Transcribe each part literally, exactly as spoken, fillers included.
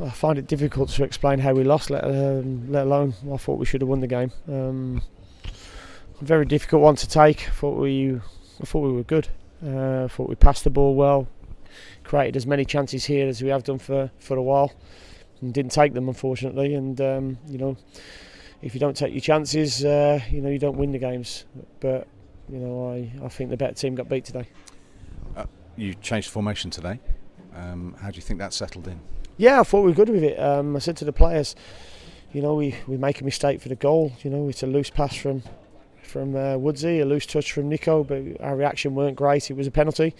I find it difficult to explain how we lost, let, um, let alone I thought we should have won the game. Um, a very difficult one to take. I thought we, I thought we were good. Uh, I thought we passed the ball well, created as many chances here as we have done for, for a while, and didn't take them unfortunately. And um, you know, if you don't take your chances, uh, you know you don't win the games. But you know, I, I think the better team got beat today. Uh, you changed formation today. Um, how do you think that settled in? Yeah, I thought we were good with it. Um, I said to the players, you know, we, we make a mistake for the goal. You know, it's a loose pass from from uh, Woodsy, a loose touch from Nico, but our reaction weren't great. It was a penalty,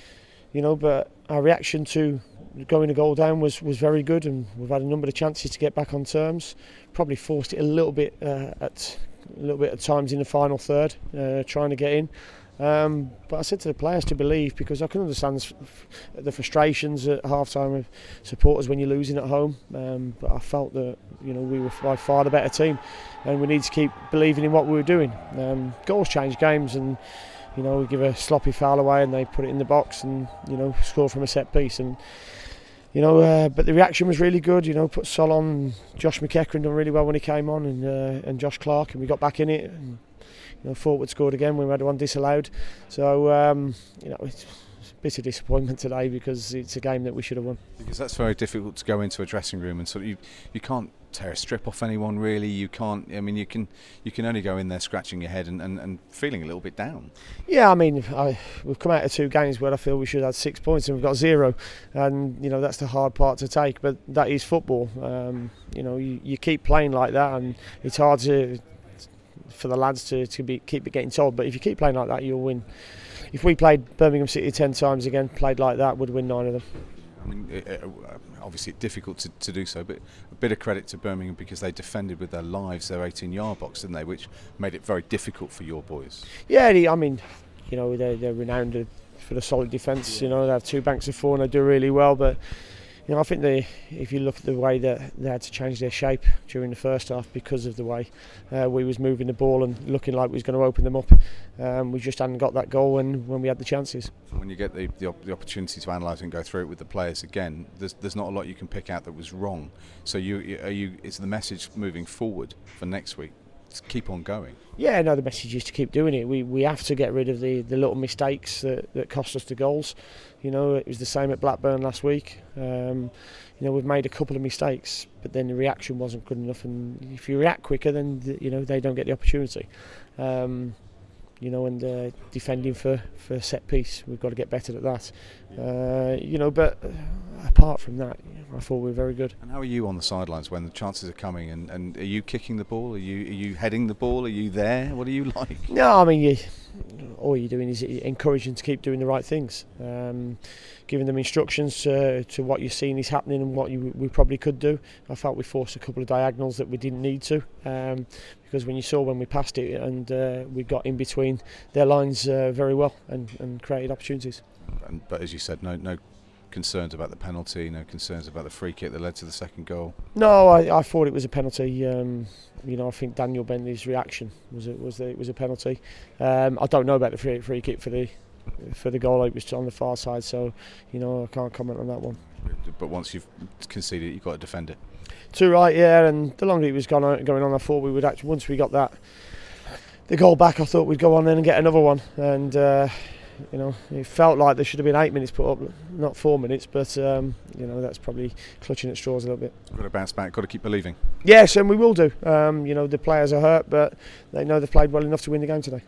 you know, but our reaction to going a goal down was, was very good, and we've had a number of chances to get back on terms. Probably forced it a little bit uh, at a little bit at times in the final third, uh, trying to get in. Um, but I said to the players to believe, because I can understand the frustrations at half time of supporters when you're losing at home. Um, but I felt that you know we were by far the better team, and we need to keep believing in what we were doing. Um, goals change games, and you know we give a sloppy foul away and they put it in the box, and you know score from a set piece. And you know, uh, but the reaction was really good. You know, put Sol on, Josh McEachran done really well when he came on, and uh, and Josh Clark, and we got back in it. And, You know, forward scored again when we had one disallowed. So um, you know, it's a bit of disappointment today because it's a game that we should have won. Because that's very difficult to go into a dressing room and sort of you you can't tear a strip off anyone really. You can't. I mean, you can you can only go in there scratching your head and, and, and feeling a little bit down. Yeah, I mean, I, we've come out of two games where I feel we should have had six points and we've got zero, and you know that's the hard part to take. But that is football. Um, you know, you, you keep playing like that, and it's hard to. for the lads to, to be keep getting told, but if you keep playing like that you'll win. If we played Birmingham City ten times again, played like that, would win nine of them. I mean, it, it, obviously it's difficult to, to do so, but a bit of credit to Birmingham because they defended with their lives their eighteen yard box, didn't they, which made it very difficult for your boys. Yeah, I mean, you know, they're, they're renowned for the solid defence. Yeah. You know, they have two banks of four and they do really well, but you know, I think they, if you look at the way that they had to change their shape during the first half because of the way uh, we was moving the ball and looking like we was going to open them up, um, we just hadn't got that goal when, when we had the chances. When you get the, the, the opportunity to analyse and go through it with the players again, there's there's not a lot you can pick out that was wrong. So you are you is the message moving forward for next week? To keep on going. Yeah, no, the message is to keep doing it. We we have to get rid of the, the little mistakes that, that cost us the goals. You know, it was the same at Blackburn last week. Um, you know, we've made a couple of mistakes, but then the reaction wasn't good enough. And if you react quicker, then the, you know they don't get the opportunity. Um, you know, and uh, defending for, for set piece, we've got to get better at that. Uh, you know, but apart from that, I thought we were very good. And how are you on the sidelines when the chances are coming? And, and are you kicking the ball? Are you are you heading the ball? Are you there? What are you like? No, I mean, you, all you're doing is encouraging to keep doing the right things, um, giving them instructions to, to what you're seeing is happening and what you, we probably could do. I felt we forced a couple of diagonals that we didn't need to, um, because when you saw when we passed it and uh, we got in between their lines uh, very well and, and created opportunities. And, but as you said, no no concerns about the penalty, no concerns about the free kick that led to the second goal. No, I, I thought it was a penalty. Um, you know, I think Daniel Bentley's reaction was it was that it was a penalty. Um, I don't know about the free, free kick for the for the goal. It was on the far side, so you know I can't comment on that one. But once you've conceded it, you've got to defend it. Too right, yeah. And the longer it was going on, going on, I thought we would actually once we got that the goal back, I thought we'd go on then and get another one. And uh, you know, it felt like there should have been eight minutes put up, not four minutes. But um, you know, that's probably clutching at straws a little bit. Got to bounce back. Got to keep believing. Yes, and we will do. Um, you know, the players are hurt, but they know they've played well enough to win the game today.